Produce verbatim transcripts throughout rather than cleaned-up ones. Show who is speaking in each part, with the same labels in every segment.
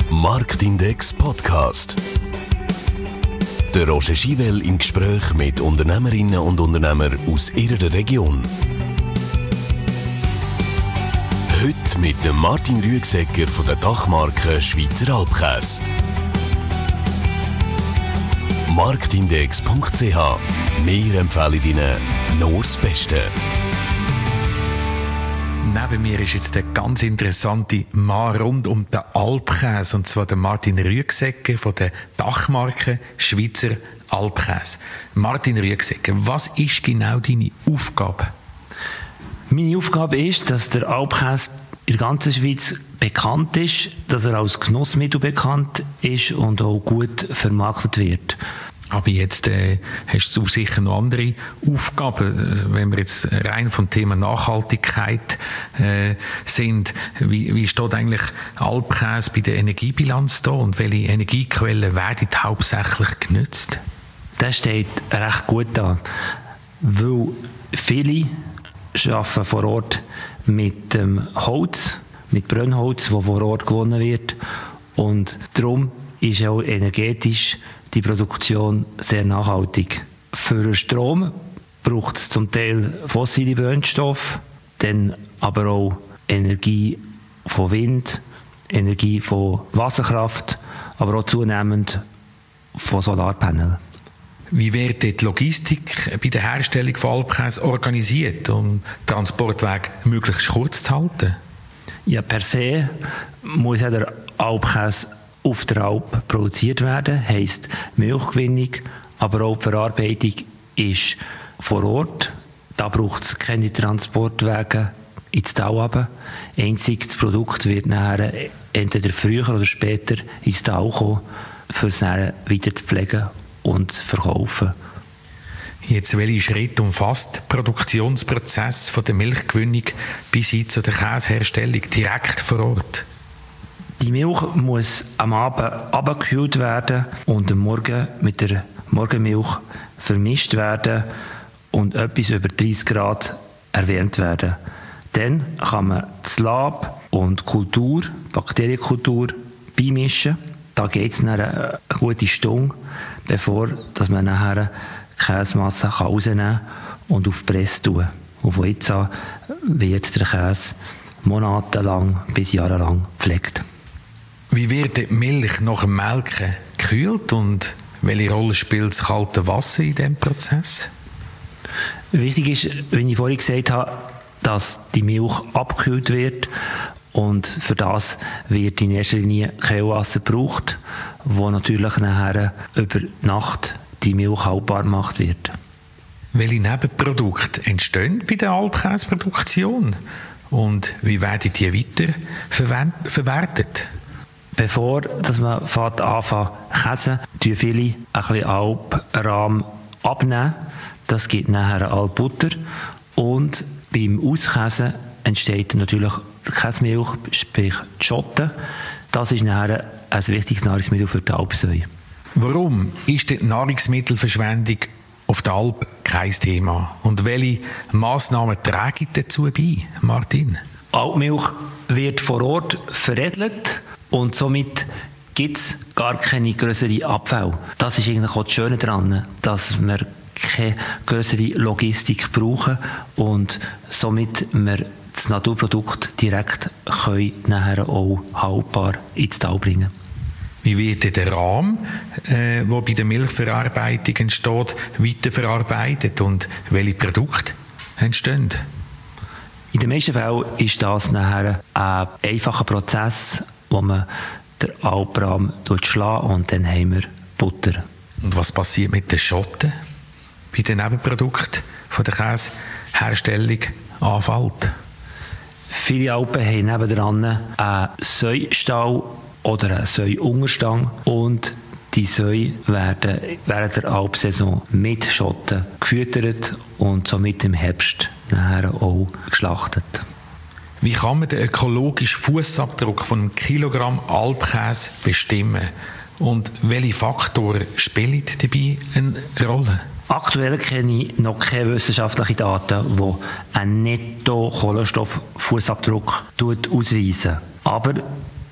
Speaker 1: Marktindex Podcast. Der Roger Schivel im Gespräch mit Unternehmerinnen und Unternehmern aus ihrer Region. Heute mit dem Martin Rüegsegger von der Dachmarke Schweizer Alpkäse. Marktindex punkt c h. Wir empfehlen Ihnen nur das Beste.
Speaker 2: Neben mir ist jetzt der ganz interessante Mann rund um den Alpkäse, und zwar der Martin Rüegsegger von der Dachmarke Schweizer Alpkäse. Martin Rüegsegger, was ist genau deine Aufgabe?
Speaker 3: Meine Aufgabe ist, dass der Alpkäse in der ganzen Schweiz bekannt ist, dass er als Genussmittel bekannt ist und auch gut vermarktet wird.
Speaker 2: Aber jetzt äh, hast du sicher noch andere Aufgaben. Also wenn wir jetzt rein vom Thema Nachhaltigkeit äh, sind, wie, wie steht eigentlich Alpkäse bei der Energiebilanz da und welche Energiequellen werden hauptsächlich genutzt?
Speaker 3: Das steht recht gut da, weil viele arbeiten vor Ort mit dem Holz, mit Brennholz, das vor Ort gewonnen wird, und darum ist auch energetisch die Produktion sehr nachhaltig. Für den Strom braucht es zum Teil fossile Brennstoffe, dann aber auch Energie von Wind, Energie von Wasserkraft, aber auch zunehmend von Solarpanelen.
Speaker 2: Wie wird die Logistik bei der Herstellung von Alpkäse organisiert, um den Transportweg möglichst kurz zu halten?
Speaker 3: Ja, per se muss ja der Alpkäse auf der Alp produziert werden, heisst Milchgewinnung, aber auch die Verarbeitung ist vor Ort. Da braucht es keine Transportwege ins Tal runter. Einzig das Produkt wird nachher entweder früher oder später ins Tal kommen, um es dann weiter zu pflegen und zu verkaufen.
Speaker 2: Jetzt, welche Schritte umfasst der Produktionsprozess von der Milchgewinnung bis hin zu der Käseherstellung direkt vor Ort?
Speaker 3: Die Milch muss am Abend abgekühlt werden und am Morgen mit der Morgenmilch vermischt werden und etwas über dreißig Grad erwärmt werden. Dann kann man das Lab und Kultur, Bakterienkultur beimischen. Da geht es dann eine gute Stunde, bevor dass man nachher die Käsemasse rausnehmen und auf die Presse tun. Und von jetzt an wird der Käse monatelang bis jahrelang gepflegt.
Speaker 2: Wie wird die Milch nach dem Melken gekühlt und welche Rolle spielt das kalte Wasser in diesem Prozess?
Speaker 3: Wichtig ist, wie ich vorhin gesagt habe, dass die Milch abgekühlt wird, und für das wird in erster Linie Kühlwasser gebraucht, wo natürlich nachher über die Nacht die Milch haltbar gemacht wird.
Speaker 2: Welche Nebenprodukte entstehen bei der Alpkäseproduktion und wie werden die weiter verwertet?
Speaker 3: Bevor dass man anfängt zu käsen, tun viele ein bisschen Alprahm abnehmen. Das gibt nachher Alpbutter. Und beim Auskäsen entsteht natürlich die Käsemilch, sprich die Schote. Das ist nachher ein wichtiges Nahrungsmittel für die Alpsäue.
Speaker 2: Warum ist die Nahrungsmittelverschwendung auf der Alp kein Thema? Und welche Massnahmen tragen dazu bei, Martin?
Speaker 3: Alpmilch wird vor Ort veredelt. Und somit gibt es gar keine grössere Abfälle. Das ist eigentlich auch das Schöne daran, dass wir keine grössere Logistik brauchen und somit wir das Naturprodukt direkt können nachher auch haltbar ins Tal bringen.
Speaker 2: Wie wird der Rahm, äh, der bei der Milchverarbeitung entsteht, weiterverarbeitet und welche Produkte entstehen?
Speaker 3: In den meisten Fällen ist das nachher ein einfacher Prozess, wo man den Alprahm schlägt und dann haben wir Butter.
Speaker 2: Und was passiert mit den Schotten bei den Nebenprodukten von der Käseherstellung anfällt?
Speaker 3: Viele Alpen haben nebendran einen Säustall oder einen Säuunterstang, und die Säue werden während der Alpsaison mit Schotten gefüttert und somit im Herbst nachher auch geschlachtet.
Speaker 2: Wie kann man den ökologischen Fußabdruck von einem Kilogramm Alpkäse bestimmen? Und welche Faktoren spielen dabei eine Rolle?
Speaker 3: Aktuell kenne ich noch keine wissenschaftlichen Daten, die einen Netto-Kohlenstofffußabdruck ausweisen. Aber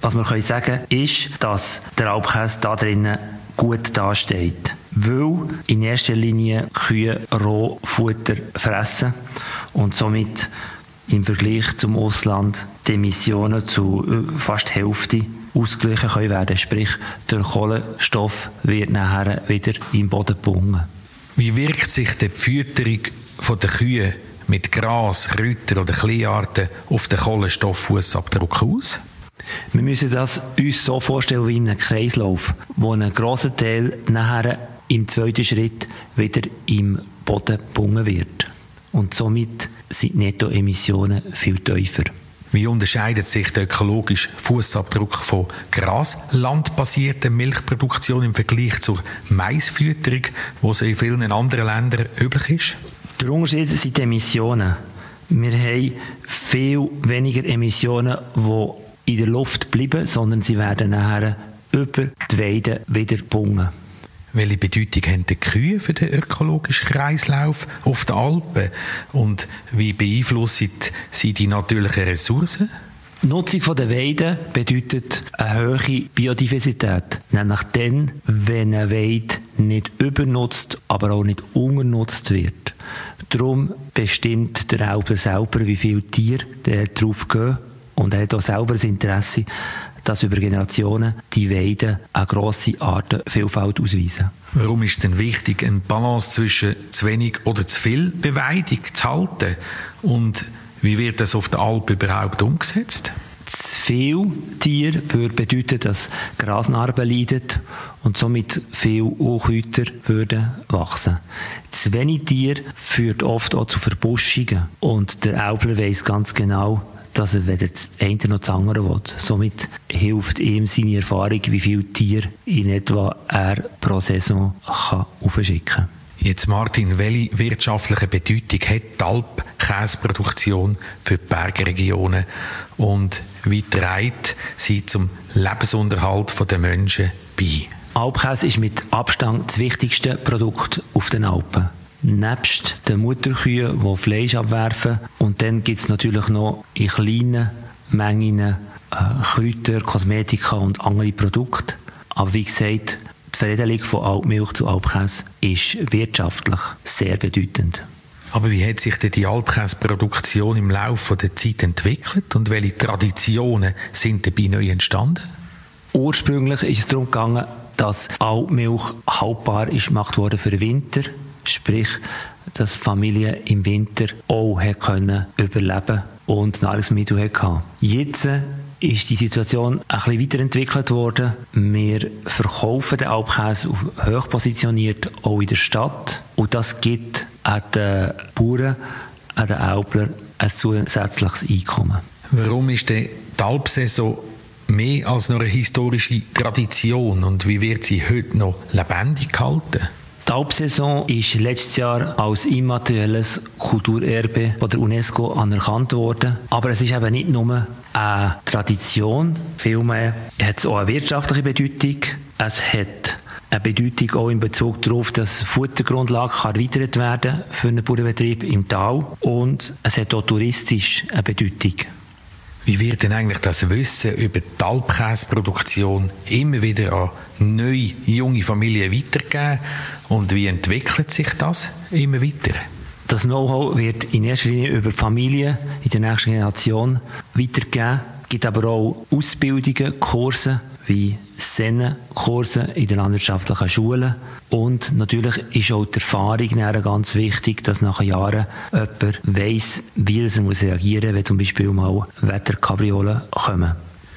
Speaker 3: Was wir können sagen ist, dass der Alpkäse da drinnen gut dasteht. Weil in erster Linie Kühe Rohfutter fressen und somit im Vergleich zum Ausland die Emissionen zu fast Hälfte ausgeglichen können werden. Sprich, der Kohlenstoff wird nachher wieder im Boden gebunden.
Speaker 2: Wie wirkt sich die Fütterung der Kühe mit Gras, Rütter oder Kleearten auf den Kohlenstofffußabdruck aus?
Speaker 3: Wir müssen das uns so vorstellen wie in einem Kreislauf, wo ein grosser Teil nachher im zweiten Schritt wieder im Boden gebunden wird. Und somit sind die Nettoemissionen viel tiefer.
Speaker 2: Wie unterscheidet sich der ökologische Fußabdruck von graslandbasierter Milchproduktion im Vergleich zur Maisfütterung, wo es in vielen anderen Ländern üblich ist?
Speaker 3: Der Unterschied sind die Emissionen. Wir haben viel weniger Emissionen, die in der Luft bleiben, sondern sie werden nachher über die Weide wieder gebunden.
Speaker 2: Welche Bedeutung haben die Kühe für den ökologischen Kreislauf auf den Alpen? Und wie beeinflussen sie die natürlichen Ressourcen?
Speaker 3: Die Nutzung der Weide bedeutet eine hohe Biodiversität. Nämlich dann, wenn eine Weide nicht übernutzt, aber auch nicht unternutzt wird. Darum bestimmt der Alper selber, wie viele Tiere darauf gehen. Und er hat auch selber das Interesse, dass über Generationen die Weiden eine grosse Artenvielfalt ausweisen.
Speaker 2: Warum ist es denn wichtig, eine Balance zwischen zu wenig oder zu viel Beweidung zu halten? Und wie wird das auf der Alp überhaupt umgesetzt?
Speaker 3: Zu viel Tier würde bedeuten, dass Grasnarben leiden und somit viele Unkräuter würden wachsen. Zu wenig Tier führt oft auch zu Verbuschungen. Und der Alpler weiss ganz genau, dass er weder das eine noch das andere will. Somit hilft ihm seine Erfahrung, wie viele Tiere in etwa er pro Saison kann aufschicken kann.
Speaker 2: Jetzt Martin, welche wirtschaftliche Bedeutung hat die Alpkäseproduktion für die Bergregionen und wie trägt sie zum Lebensunterhalt der Menschen bei?
Speaker 3: Alpkäse ist mit Abstand das wichtigste Produkt auf den Alpen. Nebst den Mutterkühen, die Fleisch abwerfen. Und dann gibt es natürlich noch in kleinen Mengen äh, Kräuter, Kosmetika und andere Produkte. Aber wie gesagt, die Veredelung von Alpmilch zu Alpkäse ist wirtschaftlich sehr bedeutend.
Speaker 2: Aber wie hat sich denn die Alpkäseproduktion im Laufe der Zeit entwickelt und welche Traditionen sind dabei neu entstanden?
Speaker 3: Ursprünglich ist es darum gegangen, dass Alpmilch haltbar ist gemacht wurde für den Winter. Sprich, dass Familien im Winter auch können überleben und Nahrungsmittel hatten. Jetzt ist die Situation ein bisschen weiterentwickelt worden. Wir verkaufen den Alpkäse hoch positioniert, auch in der Stadt. Und das gibt an den Bauern, an den Alplern ein zusätzliches Einkommen.
Speaker 2: Warum ist die Alpsaison mehr als nur eine historische Tradition und wie wird sie heute noch lebendig gehalten?
Speaker 3: Die Alpsaison ist letztes Jahr als immaterielles Kulturerbe von der UNESCO anerkannt worden. Aber es ist eben nicht nur eine Tradition, vielmehr hat es auch eine wirtschaftliche Bedeutung. Es hat eine Bedeutung auch in Bezug darauf, dass Futtergrundlage erweitert werden kann für einen Bauernbetrieb im Tal. Und es hat auch touristisch eine Bedeutung.
Speaker 2: Wie wird denn eigentlich das Wissen über die Alpkäseproduktion immer wieder an neue, junge Familien weitergegeben? Und wie entwickelt sich das immer weiter?
Speaker 3: Das Know-how wird in erster Linie über Familien in der nächsten Generation weitergegeben. Es gibt aber auch Ausbildungen, Kurse wie Sennenkurse in den landwirtschaftlichen Schulen. Und natürlich ist auch die Erfahrung ganz wichtig, dass nach Jahren jemand weiss, wie er reagieren muss, wenn zum Beispiel mal Wetterkapriolen kommen.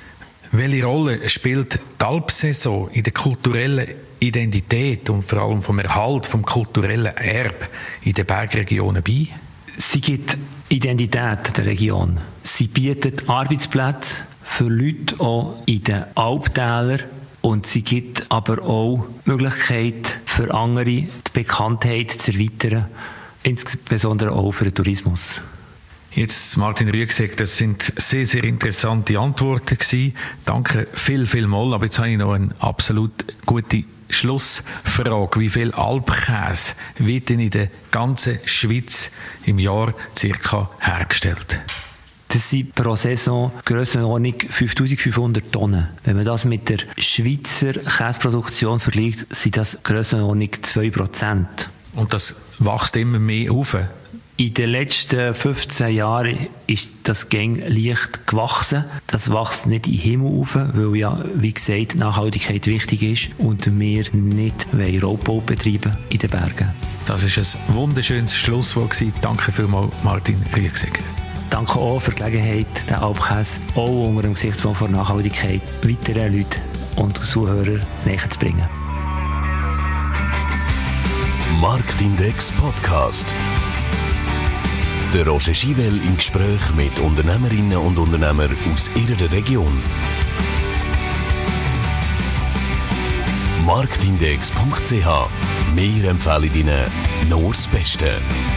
Speaker 2: Welche Rolle spielt die Alpsaison in der kulturellen Identität und vor allem vom Erhalt vom kulturellen Erbe in den Bergregionen bei?
Speaker 3: Sie gibt Identität der Region. Sie bietet Arbeitsplätze für Leute auch in den Alptälern und sie gibt aber auch die Möglichkeit für andere, die Bekanntheit zu erweitern, insbesondere auch für den Tourismus.
Speaker 2: Jetzt, Martin Rüegsegg, das sind sehr, sehr interessante Antworten gewesen. Danke viel, viel mal. Aber jetzt habe ich noch eine absolut gute Schlussfrage. Wie viel Alpkäse wird denn in der ganzen Schweiz im Jahr circa hergestellt?
Speaker 3: Das sind pro Saison Grössenordnung fünftausendfünfhundert Tonnen. Wenn man das mit der Schweizer Käseproduktion vergleicht, sind das Grössenordnung zwei Prozent.
Speaker 2: Und das wächst immer mehr auf?
Speaker 3: In den letzten fünfzehn Jahren ist das Gang leicht gewachsen. Das wächst nicht in den Himmel auf, weil ja, wie gesagt, Nachhaltigkeit wichtig ist und wir nicht Raubbau betreiben in den Bergen.
Speaker 2: Das war ein wunderschönes Schlusswort. Danke vielmals, Martin Rüegsegger.
Speaker 3: Danke auch für die Gelegenheit, den Alpkäse auch unter dem Gesichtspunkt der Nachhaltigkeit weiteren Leuten und Zuhörern näher zu bringen.
Speaker 1: Marktindex Podcast. Der Roger Schivel im Gespräch mit Unternehmerinnen und Unternehmern aus ihrer Region. marktindex punkt c h. Wir empfehlen Ihnen nur das Beste.